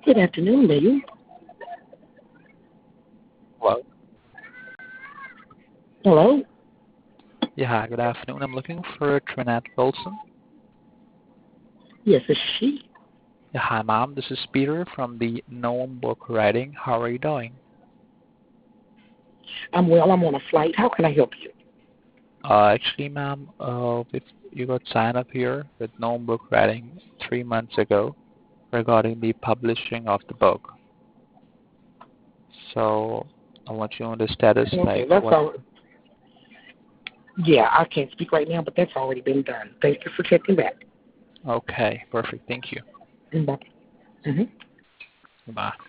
Good afternoon, lady. Hello. Hello? Yeah, hi, good afternoon. I'm looking for Trinette Wilson. Yes, this is she. Yeah, hi, ma'am. This is Peter from the Gnome Book Writing. How are you doing? I'm well. I'm on a flight. How can I help you? Actually, ma'am, if you got signed up here with Gnome Book Writing 3 months ago regarding the publishing of the book. So I want you on the status, Okay, like that's what? all. Yeah, I can't speak right now, but that's already been done. Thank you for checking back. Okay, perfect. Thank you. Bye. Mm-hmm. Bye.